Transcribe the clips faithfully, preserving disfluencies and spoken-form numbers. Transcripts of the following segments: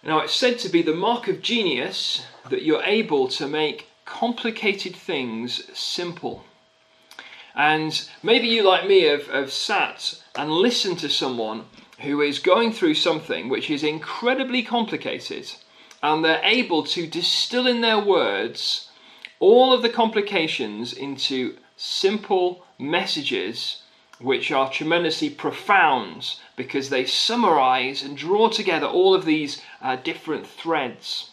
Now, it's said to be the mark of genius that you're able to make complicated things simple. And maybe you, like me, have, have sat and listened to someone who is going through something which is incredibly complicated, and they're able to distill in their words all of the complications into simple messages which are tremendously profound because they summarize and draw together all of these uh, different threads.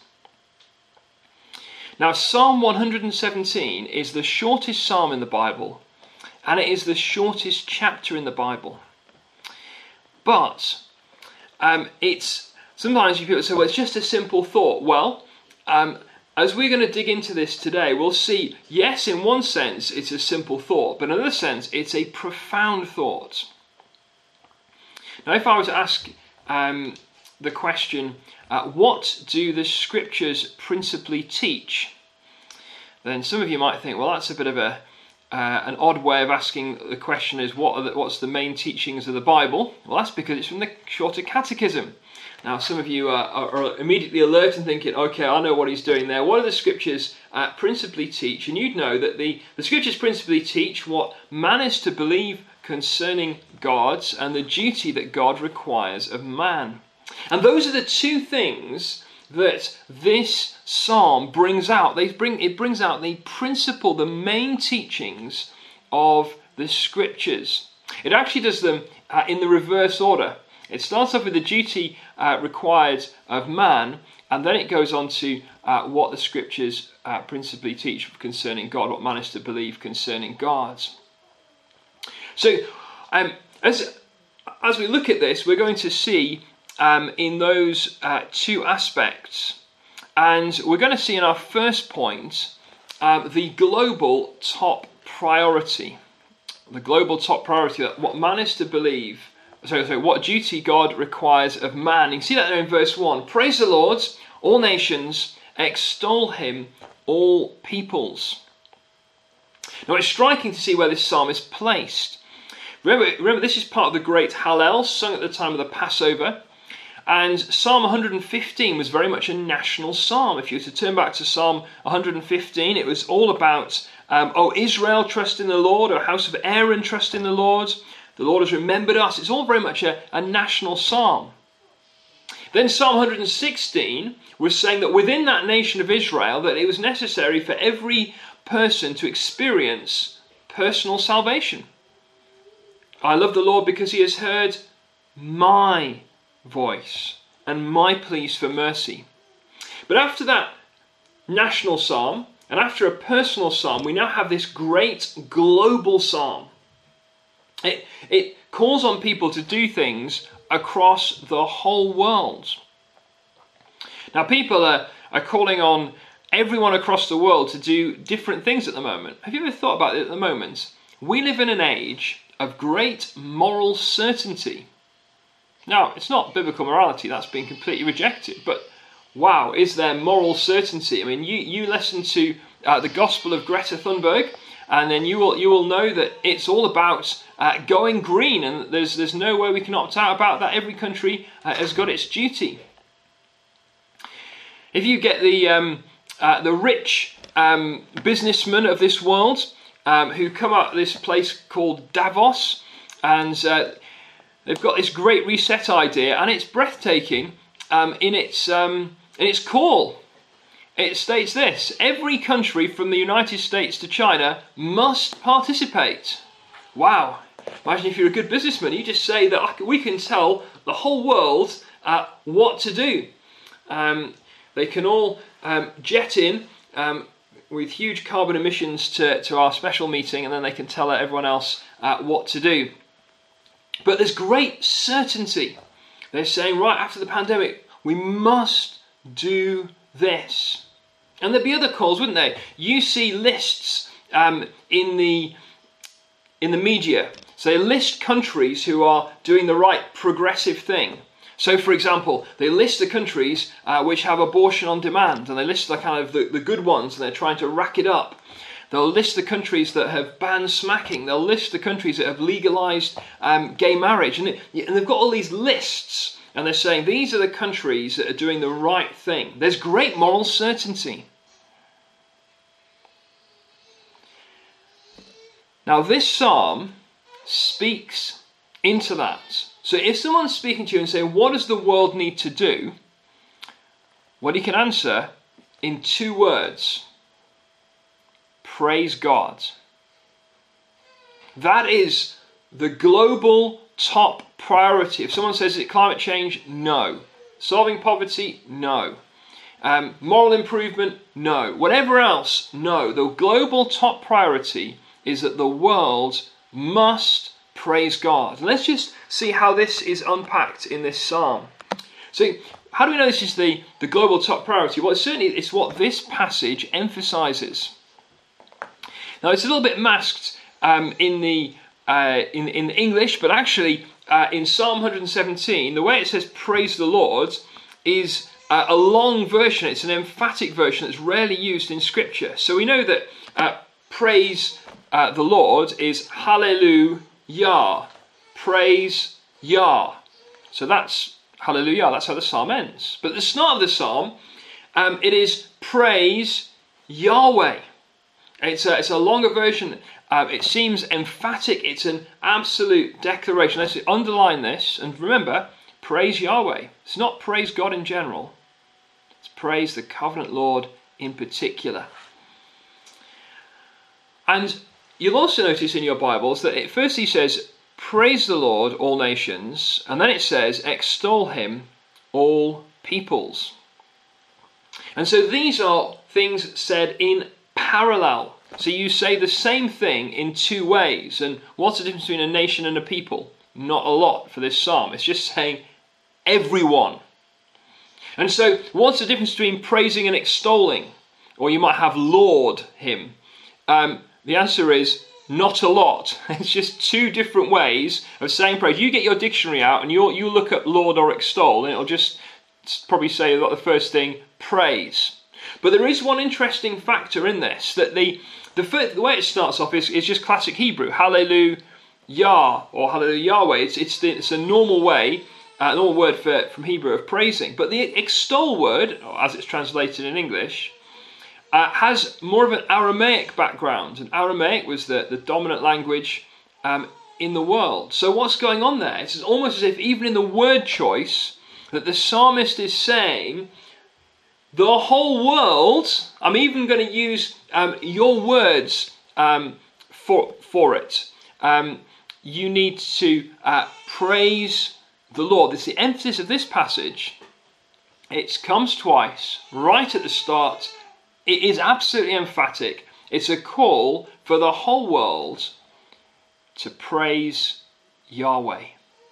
Now, Psalm one hundred seventeen is the shortest psalm in the Bible, and it is the shortest chapter in the Bible. But um, it's sometimes you people say, well, it's just a simple thought. Well, um, as we're going to dig into this today, we'll see, yes, in one sense, it's a simple thought, but in another sense, it's a profound thought. Now, if I was to ask um, the question, uh, what do the scriptures principally teach? Then some of you might think, well, that's a bit of a uh, an odd way of asking the question is, what are the, what's the main teachings of the Bible? Well, that's because it's from the Shorter Catechism. Now, some of you are, are, are immediately alert and thinking, okay, I know what he's doing there. What do the scriptures uh, principally teach? And you'd know that the, the scriptures principally teach what man is to believe concerning God and the duty that God requires of man. And those are the two things that this psalm brings out. They bring, it brings out the principle, the main teachings of the scriptures. It actually does them uh, in the reverse order. It starts off with the duty uh, required of man, and then it goes on to uh, what the scriptures uh, principally teach concerning God, what man is to believe concerning God. So, um, as as we look at this, we're going to see um, in those uh, two aspects, and we're going to see in our first point um, the global top priority. The global top priority, what man is to believe. So, so what duty God requires of man. You can see that there in verse one. Praise the Lord, all nations, extol him, all peoples. Now, it's striking to see where this psalm is placed. Remember, remember this is part of the great Hallel, sung at the time of the Passover. And Psalm one hundred fifteen was very much a national psalm. If you were to turn back to Psalm one hundred fifteen, it was all about, um, oh, Israel, trust in the Lord, or house of Aaron, trust in the Lord. The Lord has remembered us. It's all very much a, a national psalm. Then Psalm one hundred sixteen was saying that within that nation of Israel, that it was necessary for every person to experience personal salvation. I love the Lord because he has heard my voice and my pleas for mercy. But after that national psalm, and after a personal psalm, we now have this great global psalm. It, it calls on people to do things across the whole world. Now, people are, are calling on everyone across the world to do different things at the moment. Have you ever thought about it at the moment? We live in an age of great moral certainty. Now, it's not biblical morality, that's been completely rejected, but wow, is there moral certainty? I mean, you, you listen to uh, the Gospel of Greta Thunberg, and then you will you will know that it's all about uh, going green, and there's there's no way we can opt out about that. Every country uh, has got its duty. If you get the um, uh, the rich um, businessmen of this world um, who come up this place called Davos, and uh, they've got this great reset idea, and it's breathtaking um, in its um, in its call. It states this: every country from the United States to China must participate. Wow. Imagine if you're a good businessman, you just say that we can tell the whole world uh, what to do. Um, they can all um, jet in um, with huge carbon emissions to, to our special meeting, and then they can tell everyone else uh, what to do. But there's great certainty. They're saying, right after the pandemic, we must do this. And there'd be other calls, wouldn't there? You see lists um, in the in the media. So they list countries who are doing the right progressive thing. So, for example, they list the countries uh, which have abortion on demand, and they list the kind of the, the good ones, and they're trying to rack it up. They'll list the countries that have banned smacking. They'll list the countries that have legalised um, gay marriage, and, it, and they've got all these lists and they're saying these are the countries that are doing the right thing. There's great moral certainty. Now this psalm speaks into that. So if someone's speaking to you and saying, what does the world need to do? Well, you can answer in two words. Praise God. That is the global top priority. If someone says, is it climate change? No. Solving poverty? No. Um, moral improvement? No. Whatever else? No. The global top priority is that the world must praise God. Let's just see how this is unpacked in this psalm. So, how do we know this is the, the global top priority? Well, certainly it's what this passage emphasizes. Now, it's a little bit masked um, in the uh, in in English, but actually uh, in Psalm one seventeen, the way it says "praise the Lord" is uh, a long version. It's an emphatic version that's rarely used in Scripture. So we know that uh, praise uh, the Lord is Hallelujah, praise Yah. So that's Hallelujah. That's how the psalm ends. But at the start of the psalm, um, it is praise Yahweh. It's a, it's a longer version. Uh, it seems emphatic. It's an absolute declaration. Let's underline this. And remember, praise Yahweh. It's not praise God in general. It's praise the covenant Lord in particular. And you'll also notice in your Bibles that it first he says, praise the Lord, all nations. And then it says, extol him, all peoples. And so these are things said in parallel. So you say the same thing in two ways. And what's the difference between a nation and a people? Not a lot for this psalm. It's just saying everyone. And so what's the difference between praising and extolling? Or you might have Lord him. Um, the answer is not a lot. It's just two different ways of saying praise. You get your dictionary out and you you look up Lord or extol and it'll just probably say the first thing, praise. But there is one interesting factor in this, that the the, first, the way it starts off is, is just classic Hebrew, Hallelujah or Hallelujah Yahweh. It's it's, the, it's a normal way, a uh, normal word for from Hebrew of praising. But the extol word, or as it's translated in English, uh, has more of an Aramaic background. And Aramaic was the, the dominant language um, in the world. So what's going on there? It's almost as if even in the word choice that the psalmist is saying, the whole world, I'm even going to use um, your words um, for, for it. Um, you need to uh, praise the Lord. This is the emphasis of this passage. It comes twice, right at the start. It is absolutely emphatic. It's a call for the whole world to praise Yahweh.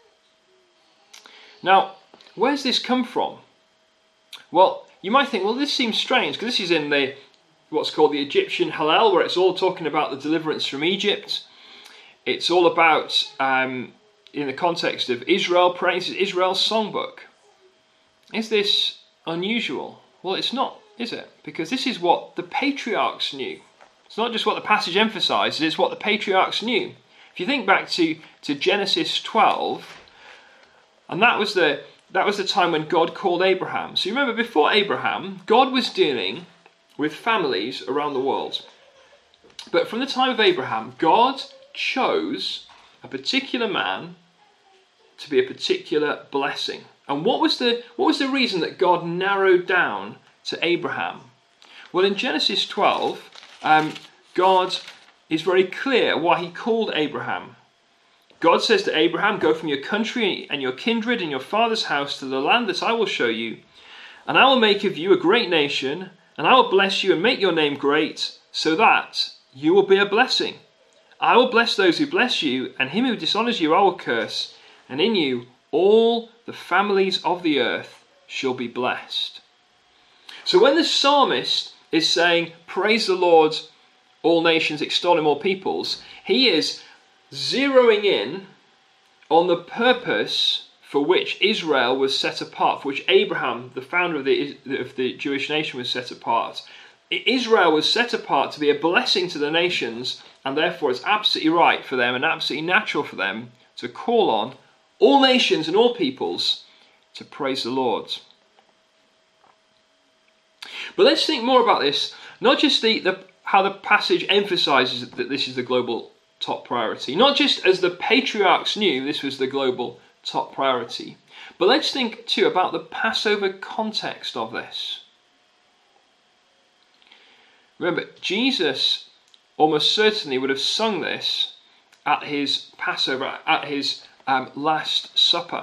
Now, where's this come from? Well, you might think, well, this seems strange, because this is in the what's called the Egyptian Hallel, where it's all talking about the deliverance from Egypt. It's all about, um, in the context of Israel, praise Israel's songbook. Is this unusual? Well, it's not, is it? Because this is what the patriarchs knew. It's not just what the passage emphasizes, it's what the patriarchs knew. If you think back to, to Genesis twelve, and that was the That was the time when God called Abraham. So you remember, before Abraham, God was dealing with families around the world. But from the time of Abraham, God chose a particular man to be a particular blessing. And what was the what was the reason that God narrowed down to Abraham? Well, in Genesis twelve, um, God is very clear why he called Abraham. God says to Abraham, go from your country and your kindred and your father's house to the land that I will show you, and I will make of you a great nation, and I will bless you and make your name great, so that you will be a blessing. I will bless those who bless you, and him who dishonors you I will curse, and in you all the families of the earth shall be blessed. So when the psalmist is saying, praise the Lord, all nations, extol him, all peoples, he is zeroing in on the purpose for which Israel was set apart, for which Abraham, the founder of the, of the Jewish nation, was set apart. Israel was set apart to be a blessing to the nations, and therefore it's absolutely right for them and absolutely natural for them to call on all nations and all peoples to praise the Lord. But let's think more about this, not just the, the how the passage emphasizes that this is the global top priority, not just as the patriarchs knew this was the global top priority, but let's think too about the Passover context of this. Remember, Jesus almost certainly would have sung this at his Passover, at his um, Last Supper.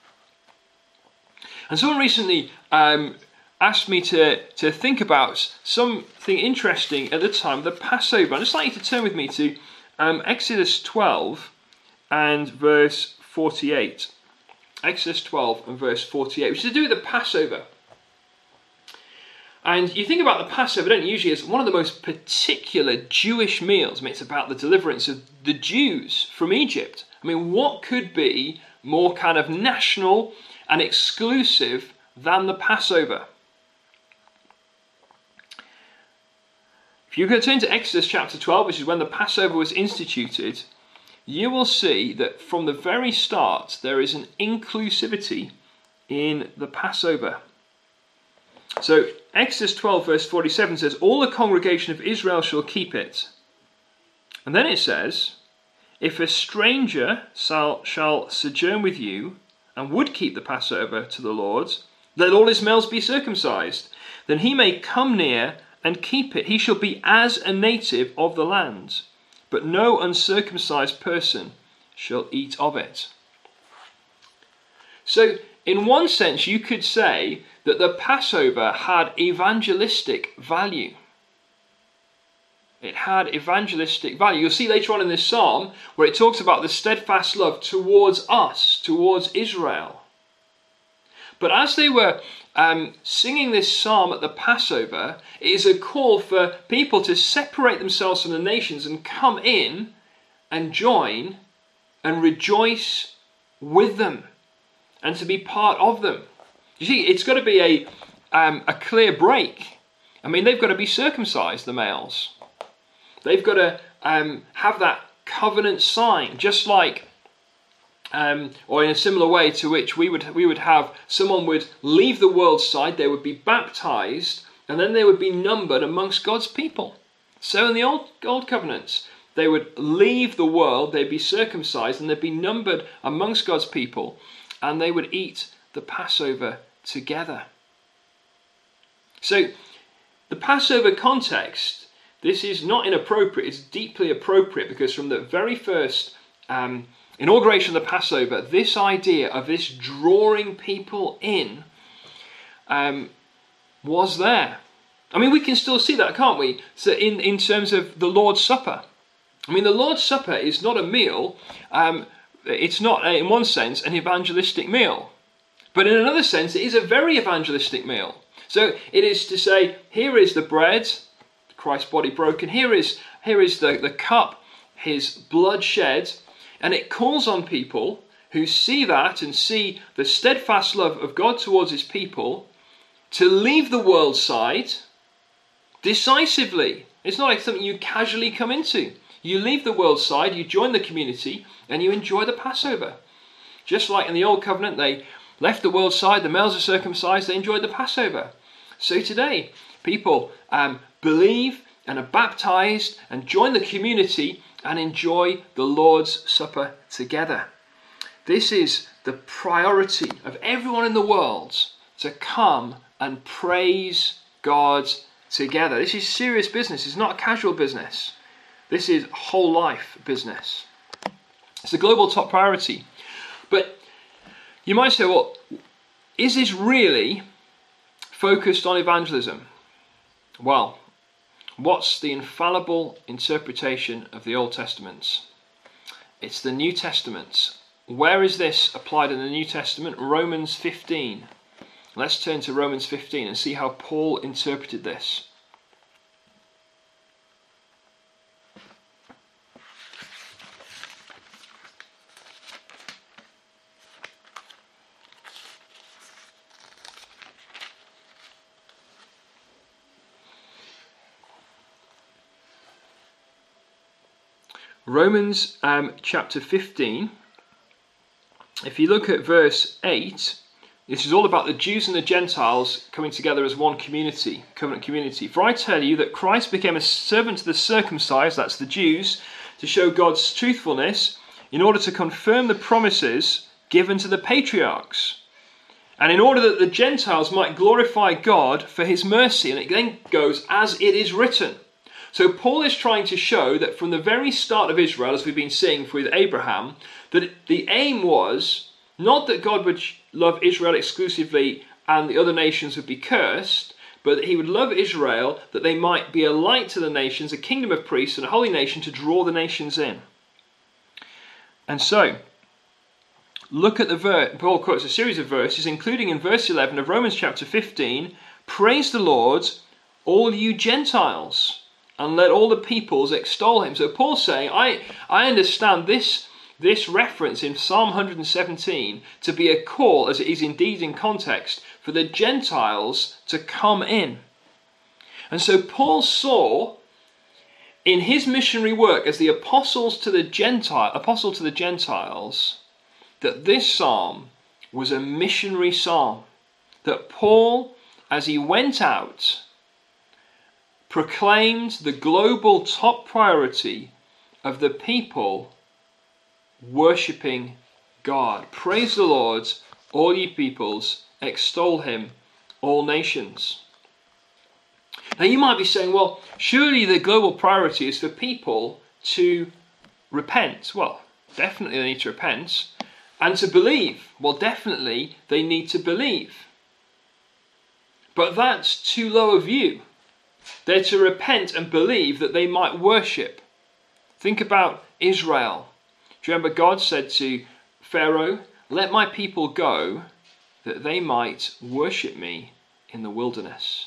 And someone recently um, asked me to, to think about something interesting at the time of the Passover. I'd just like you to turn with me to um, Exodus twelve and verse forty-eight. Exodus twelve and verse forty-eight, which is to do with the Passover. And you think about the Passover, don't you, usually as one of the most particular Jewish meals. I mean, it's about the deliverance of the Jews from Egypt. I mean, what could be more kind of national and exclusive than the Passover? If you could turn to Exodus chapter twelve, which is when the Passover was instituted, you will see that from the very start there is an inclusivity in the Passover. So Exodus twelve verse forty-seven says, all the congregation of Israel shall keep it. And then it says, if a stranger shall, shall sojourn with you and would keep the Passover to the Lord, let all his males be circumcised. Then he may come near and keep it. He shall be as a native of the land, but no uncircumcised person shall eat of it. So, in one sense, you could say that the Passover had evangelistic value. It had evangelistic value. You'll see later on in this psalm where it talks about the steadfast love towards us, towards Israel. But as they were um, singing this psalm at the Passover, it is a call for people to separate themselves from the nations and come in and join and rejoice with them and to be part of them. You see, it's got to be a, um, a clear break. I mean, they've got to be circumcised, the males. They've got to um, have that covenant sign, just like Um, or in a similar way to which we would we would have someone would leave the world side, they would be baptized, and then they would be numbered amongst God's people. So in the old old covenants, they would leave the world, they'd be circumcised, and they'd be numbered amongst God's people, and they would eat the Passover together. So the Passover context, this is not inappropriate, it's deeply appropriate, because from the very first um, inauguration of the Passover, this idea of this drawing people in um, was there. I mean, we can still see that, can't we? So in, in terms of the Lord's Supper. I mean, the Lord's Supper is not a meal, um, it's not, in one sense, an evangelistic meal. But in another sense, it is a very evangelistic meal. So it is to say, here is the bread, Christ's body broken, here is, here is the, the cup, his blood shed. And it calls on people who see that and see the steadfast love of God towards his people to leave the world side decisively. It's not like something you casually come into. You leave the world side, you join the community, and you enjoy the Passover. Just like in the Old Covenant, they left the world side, the males are circumcised, they enjoyed the Passover. So today, people um, believe and are baptized and join the community and enjoy the Lord's Supper together. This is the priority of everyone in the world, to come and praise God together. This is serious business. It's not a casual business. This is whole life business. It's the global top priority. But you might say, well, is this really focused on evangelism? Well, what's the infallible interpretation of the Old Testament? It's the New Testament. Where is this applied in the New Testament? Romans fifteen. Let's turn to Romans fifteen and see how Paul interpreted this. Romans um, chapter fifteen, if you look at verse eight, This is all about the Jews and the Gentiles coming together as one community, covenant community. For I tell you that Christ became a servant to the circumcised, that's the Jews, to show God's truthfulness, in order to confirm the promises given to the patriarchs, and in order that the Gentiles might glorify God for his mercy. And it then goes, as it is written. So Paul is trying to show that from the very start of Israel, as we've been seeing with Abraham, that the aim was not that God would love Israel exclusively and the other nations would be cursed, but that he would love Israel that they might be a light to the nations, a kingdom of priests and a holy nation to draw the nations in. And so, look at the verse. Paul quotes a series of verses, including in verse eleven of Romans chapter fifteen, praise the Lord, all you Gentiles, and let all the peoples extol him. So Paul's saying, I, I understand this This reference in Psalm one seventeen to be a call, as it is indeed in context, for the Gentiles to come in. And so Paul saw in his missionary work as the apostles to the Gentile, apostle to the Gentiles, that this psalm was a missionary psalm. That Paul, as he went out, proclaimed the global top priority of the people worshipping God. Praise the Lord, all ye peoples, extol him, all nations. Now you might be saying, well, surely the global priority is for people to repent. Well, definitely they need to repent. And to believe. Well, definitely they need to believe. But that's too low a view. They're to repent and believe that they might worship. Think about Israel. Do you remember God said to Pharaoh, let my people go that they might worship me in the wilderness.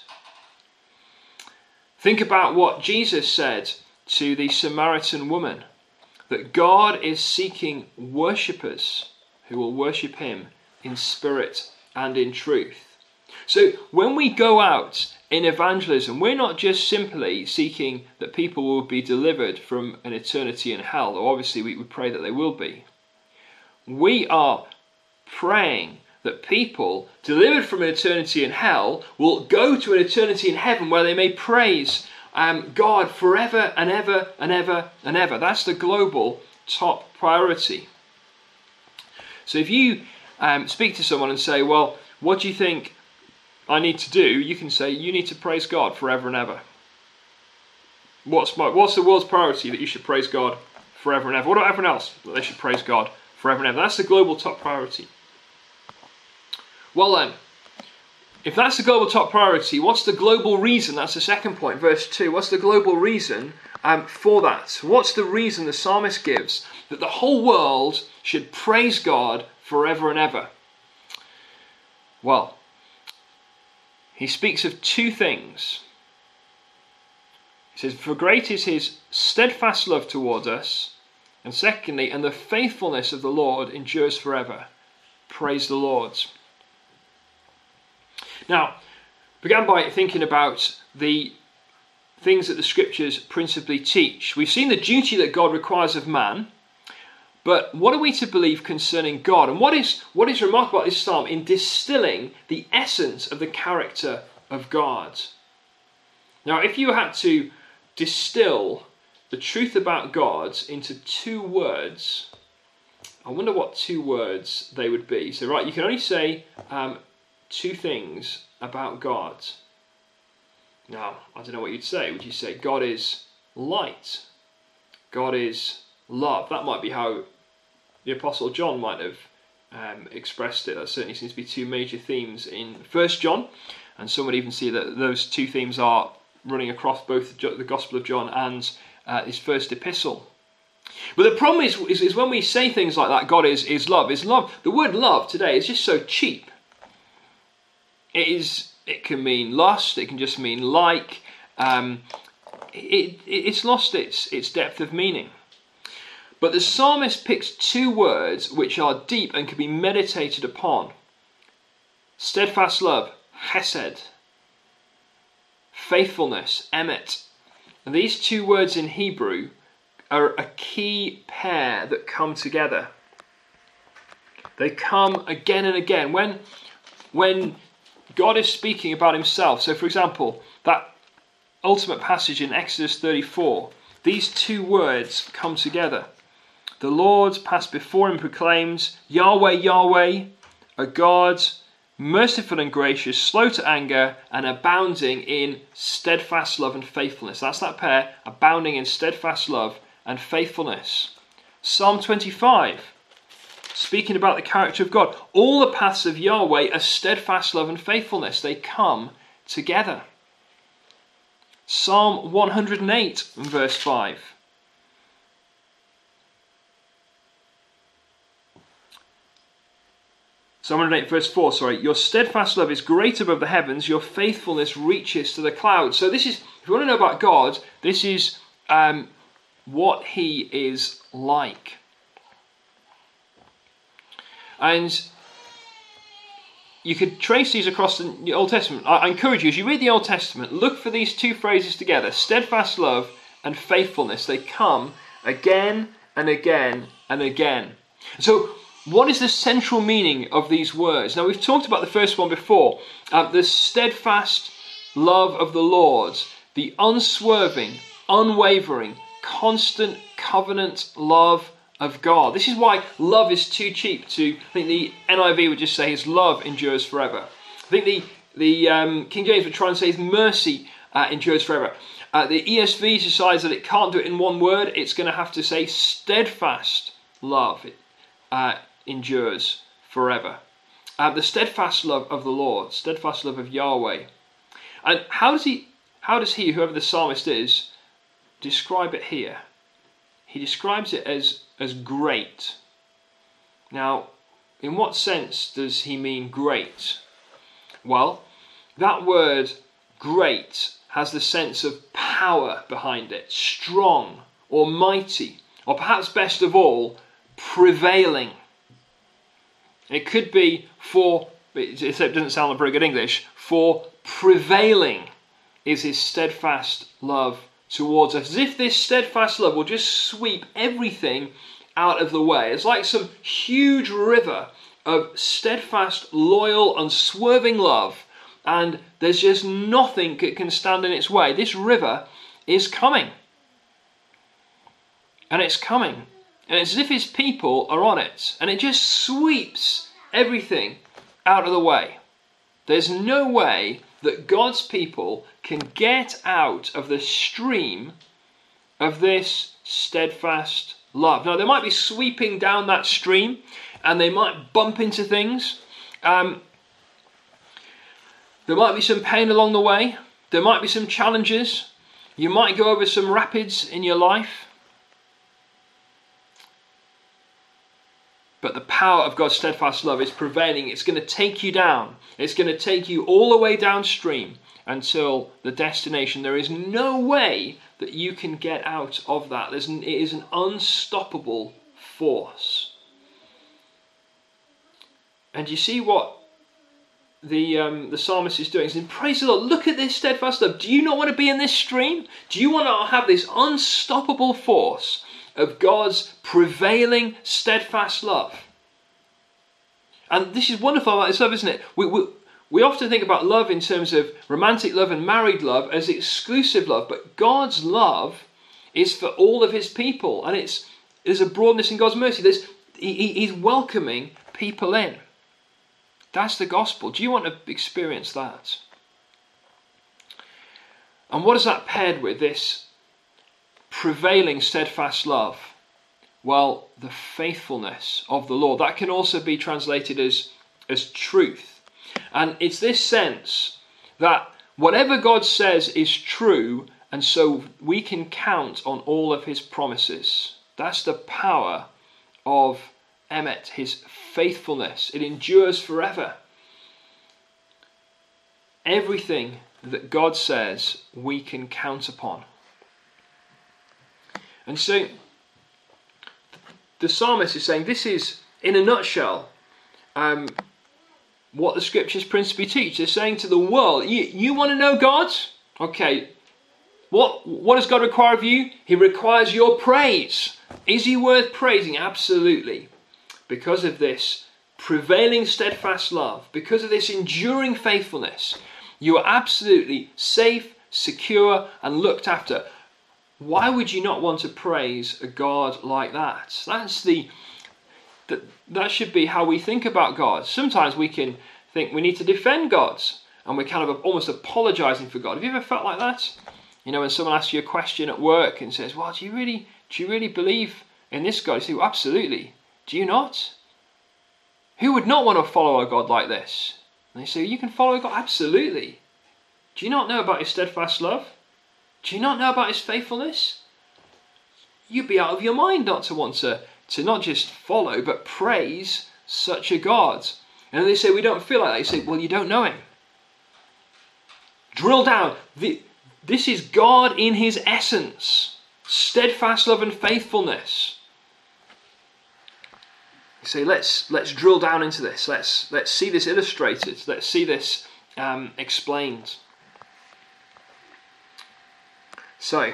Think about what Jesus said to the Samaritan woman, that God is seeking worshippers who will worship him in spirit and in truth. So when we go out in evangelism, we're not just simply seeking that people will be delivered from an eternity in hell, though obviously we would pray that they will be. We are praying that people delivered from an eternity in hell will go to an eternity in heaven where they may praise um, God forever and ever and ever and ever. That's the global top priority. So if you um, speak to someone and say, well, what do you think I need to do? You can say, you need to praise God forever and ever. What's my, what's the world's priority? That you should praise God forever and ever. What about everyone else? That they should praise God forever and ever. That's the global top priority. Well then, if that's the global top priority, what's the global reason? That's the second point, verse two. What's the global reason um, for that? What's the reason the psalmist gives that the whole world should praise God forever and ever? Well, he speaks of two things. He says, for great is his steadfast love toward us. And secondly, and the faithfulness of the Lord endures forever. Praise the Lord. Now, began by thinking about the things that the scriptures principally teach. We've seen the duty that God requires of man. But what are we to believe concerning God? And what is, what is remarkable about this psalm in distilling the essence of the character of God? Now, if you had to distill the truth about God into two words, I wonder what two words they would be. So, right, you can only say um, two things about God. Now, I don't know what you'd say. Would you say God is light? God is love? That might be how the Apostle John might have um, expressed it. That certainly seems to be two major themes in First John, and some would even see that those two themes are running across both the Gospel of John and uh, his first epistle. But the problem is, is, is when we say things like that, God is, is love, is love. The word love today is just so cheap. It is. It can mean lust. It can just mean like. Um, it, it, it's lost its its depth of meaning. But the psalmist picks two words which are deep and can be meditated upon. Steadfast love, hesed. Faithfulness, emet. And these two words in Hebrew are a key pair that come together. They come again and again. When when God is speaking about himself. So for example, that ultimate passage in Exodus thirty-four, these two words come together. The Lord passed before him, proclaims, Yahweh, Yahweh, a God merciful and gracious, slow to anger, and abounding in steadfast love and faithfulness. That's that pair, abounding in steadfast love and faithfulness. Psalm twenty-five, speaking about the character of God. All the paths of Yahweh are steadfast love and faithfulness. They come together. Psalm one hundred eight, verse five. Psalm one hundred eight, verse four, sorry. Your steadfast love is great above the heavens, your faithfulness reaches to the clouds. So this is, if you want to know about God, this is um, what he is like. And you could trace these across the Old Testament. I encourage you, as you read the Old Testament, look for these two phrases together. Steadfast love and faithfulness. They come again and again and again. So what is the central meaning of these words? Now, we've talked about the first one before. Uh, the steadfast love of the Lord. The unswerving, unwavering, constant covenant love of God. This is why love is too cheap to, I think the N I V would just say his love endures forever. I think the, the um, King James would try and say his mercy uh, endures forever. Uh, the E S V decides that it can't do it in one word. It's going to have to say steadfast love uh, endures forever. Uh, the steadfast love of the Lord, steadfast love of Yahweh. And how does he, how does he, whoever the psalmist is, describe it here? He describes it as, as great. Now, in what sense does he mean great? Well, that word great has the sense of power behind it, strong or mighty, or perhaps best of all, prevailing. It could be for, it doesn't sound like very good English, for prevailing is his steadfast love towards us. As if this steadfast love will just sweep everything out of the way. It's like some huge river of steadfast, loyal, unswerving love, and there's just nothing that can stand in its way. This river is coming. And it's coming. And it's as if his people are on it. And it just sweeps everything out of the way. There's no way that God's people can get out of the stream of this steadfast love. Now, they might be sweeping down that stream and they might bump into things. Um, there might be some pain along the way. There might be some challenges. You might go over some rapids in your life. But the power of God's steadfast love is prevailing. It's going to take you down. It's going to take you all the way downstream until the destination. There is no way that you can get out of that. There's an, it is an unstoppable force. And you see what the um, the psalmist is doing? He's saying, praise the Lord, look at this steadfast love. Do you not want to be in this stream? Do you want to have this unstoppable force of God's prevailing steadfast love? And this is wonderful about this love, isn't it? We, we, we often think about love in terms of romantic love and married love as exclusive love, but God's love is for all of his people, and it's there's a broadness in God's mercy. There's, he, he's welcoming people in. That's the gospel. Do you want to experience that? And what is that paired with, this prevailing steadfast love? Well, the faithfulness of the Lord. That can also be translated as, as truth. And it's this sense that whatever God says is true, and so we can count on all of his promises. That's the power of Emet, his faithfulness. It endures forever. Everything that God says we can count upon. And so the psalmist is saying this is, in a nutshell, um, what the scriptures principally teach. They're saying to the world, you, you want to know God? Okay, what, what does God require of you? He requires your praise. Is he worth praising? Absolutely. Because of this prevailing steadfast love, because of this enduring faithfulness, you are absolutely safe, secure, and looked after. Why would you not want to praise a God like that? That's the that that should be how we think about God. Sometimes we can think we need to defend God, and we're kind of almost apologizing for God. Have you ever felt like that? You know, when someone asks you a question at work and says, "Well, do you really do you really believe in this God?" You say, "Well, absolutely. Do you not? Who would not want to follow a God like this?" And they say, "You can follow God, absolutely. Do you not know about his steadfast love? Do you not know about his faithfulness?" You'd be out of your mind not to want to, to not just follow, but praise such a God. And they say, "We don't feel like that." You say, "Well, you don't know him." Drill down. The, this is God in his essence. Steadfast love and faithfulness. You say, let's let's drill down into this. Let's let's see this illustrated. Let's see this um, explained. So,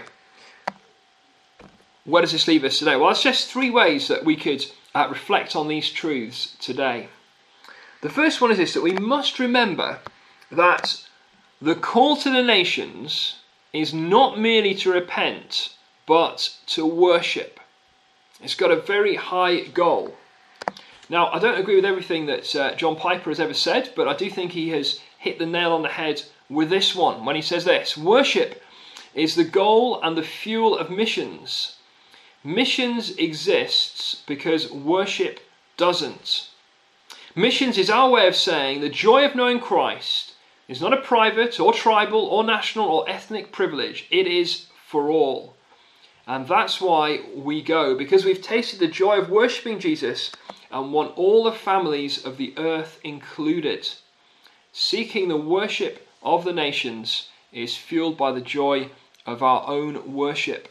where does this leave us today? Well, it's just three ways that we could uh, reflect on these truths today. The first one is this, that we must remember that the call to the nations is not merely to repent, but to worship. It's got a very high goal. Now, I don't agree with everything that uh, John Piper has ever said, but I do think he has hit the nail on the head with this one when he says this: worship is the goal and the fuel of missions. Missions exists because worship doesn't. Missions is our way of saying the joy of knowing Christ is not a private or tribal or national or ethnic privilege. It is for all. And that's why we go, because we've tasted the joy of worshipping Jesus and want all the families of the earth included. Seeking the worship of the nations is fueled by the joy of our own worship.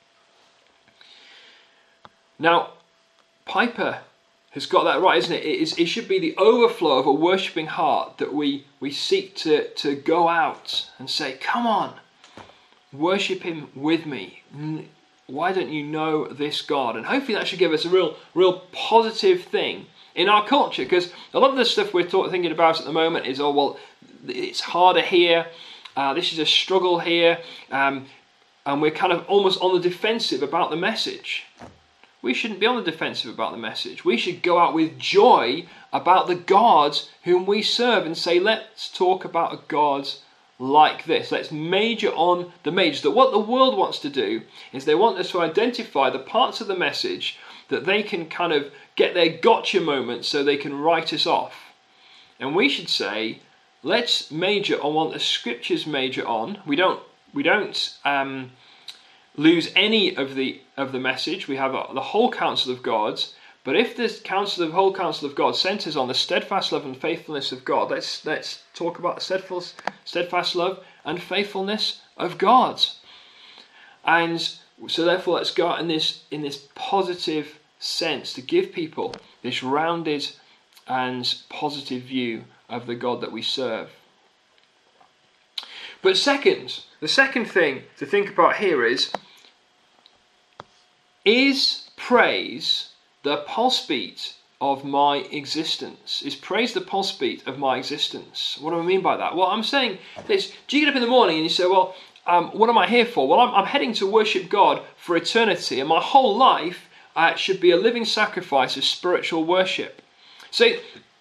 Now, Piper has got that right, isn't it? It, is, it should be the overflow of a worshipping heart that we, we seek to, to go out and say, "Come on, worship him with me. Why don't you know this God?" And hopefully that should give us a real, real positive thing in our culture, because a lot of the stuff we're talk, thinking about at the moment is, oh, well, it's harder here. Uh, this is a struggle here. Um, and we're kind of almost on the defensive about the message. We shouldn't be on the defensive about the message. We should go out with joy about the God whom we serve and say, let's talk about a God like this. Let's major on the majors. That what the world wants to do is they want us to identify the parts of the message that they can kind of get their gotcha moments so they can write us off. And we should say, let's major on what the scriptures major on. We don't we don't um, lose any of the of the message. We have a, the whole counsel of God. But if this counsel, the whole counsel of God centers on the steadfast love and faithfulness of God, let's let's talk about the steadfast, steadfast love and faithfulness of God. And so therefore let's go out in this in this positive sense to give people this rounded and positive view of the God that we serve. But second, the second thing to think about here is, is praise the pulse beat of my existence? Is praise the pulse beat of my existence? What do I mean by that? Well, I'm saying this. Do you get up in the morning and you say, well, um, what am I here for? Well, I'm, I'm heading to worship God for eternity, and my whole life uh, should be a living sacrifice of spiritual worship. So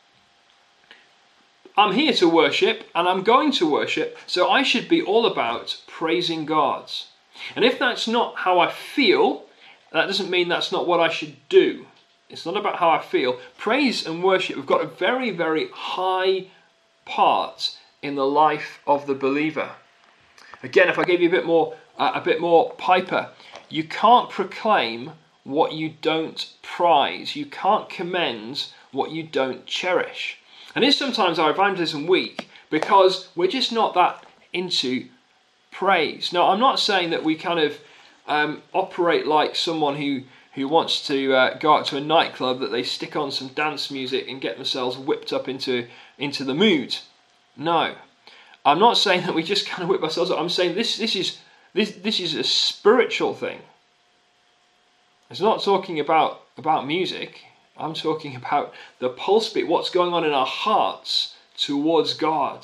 I'm here to worship and I'm going to worship, so I should be all about praising God. And if that's not how I feel, that doesn't mean that's not what I should do. It's not about how I feel. Praise and worship have got a very, very high part in the life of the believer. Again, if I gave you a bit more, uh, a bit more Piper, you can't proclaim what you don't prize. You can't commend what you don't cherish. And it's sometimes our evangelism week because we're just not that into praise. Now, I'm not saying that we kind of um, operate like someone who, who wants to uh, go out to a nightclub, that they stick on some dance music and get themselves whipped up into, into the mood. No. I'm not saying that we just kind of whip ourselves up. I'm saying this, this, is, this, this is a spiritual thing. It's not talking about, about music. I'm talking about the pulse beat, what's going on in our hearts towards God.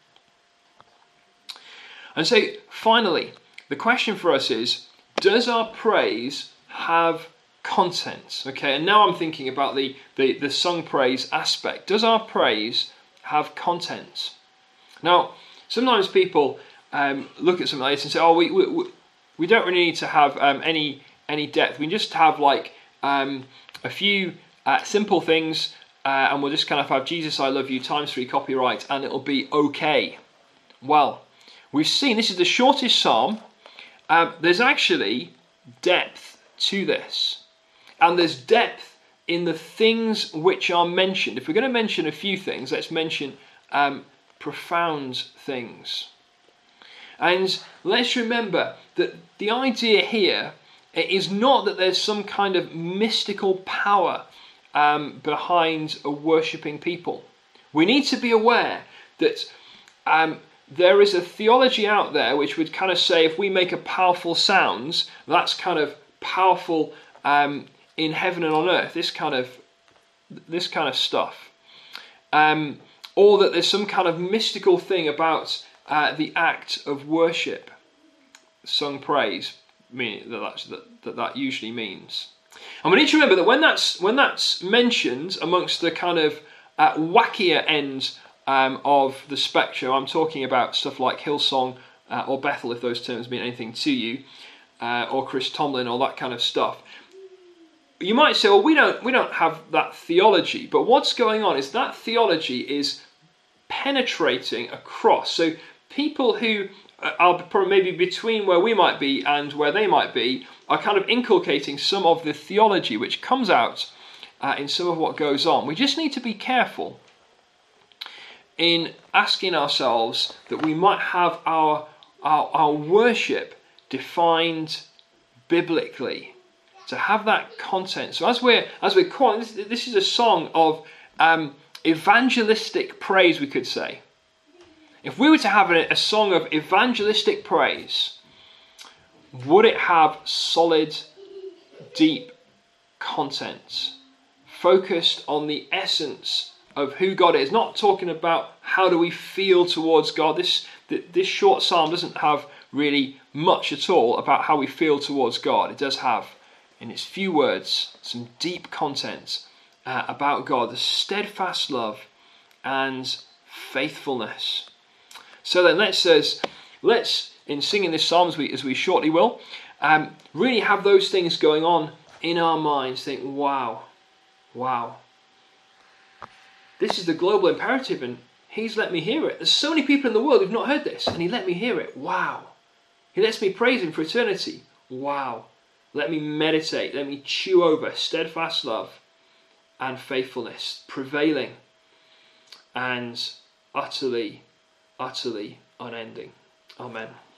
And so finally, the question for us is, does our praise have content? Okay, and now I'm thinking about the, the, the sung praise aspect. Does our praise have content? Now, sometimes people um, look at something like this and say, oh, we, we, we don't really need to have um, any, any depth. We just have like um, a few uh, simple things uh, and we'll just kind of have Jesus, I love you, times three copyright, and it'll be okay. Well, we've seen this is the shortest psalm. Um, there's actually depth to this. And there's depth in the things which are mentioned. If we're going to mention a few things, let's mention um, profound things. And let's remember that the idea here is not that there's some kind of mystical power um, behind a worshipping people. We need to be aware that um, there is a theology out there which would kind of say if we make a powerful sound, that's kind of powerful um, in heaven and on earth. This kind of this kind of stuff, um, or that there's some kind of mystical thing about uh, the act of worship, sung praise, meaning that that's, that, that that usually means. And we need to remember that when that's when that's mentioned amongst the kind of uh, wackier end um, of the spectrum, I'm talking about stuff like Hillsong uh, or Bethel, if those terms mean anything to you, uh, or Chris Tomlin, all that kind of stuff. You might say, well, we don't we don't have that theology, but what's going on is that theology is penetrating across. So people who are probably maybe between where we might be and where they might be are kind of inculcating some of the theology which comes out uh, in some of what goes on. We just need to be careful in asking ourselves that we might have our our, our worship defined biblically, to have that content. So as we're as we're calling this, this is a song of um, evangelistic praise, we could say. If we were to have a, a song of evangelistic praise, would it have solid, deep content, focused on the essence of who God is? Not talking about how do we feel towards God. This this short psalm doesn't have really much at all about how we feel towards God. It does have, in its few words, some deep content uh, about God, the steadfast love and faithfulness. So then let's, uh, let's in singing this psalm, as we, as we shortly will, um, really have those things going on in our minds. Think, wow, wow. This is the global imperative and he's let me hear it. There's so many people in the world who've not heard this and he let me hear it. Wow. He lets me praise him for eternity. Wow. Let me meditate, let me chew over steadfast love and faithfulness, prevailing and utterly, utterly unending. Amen.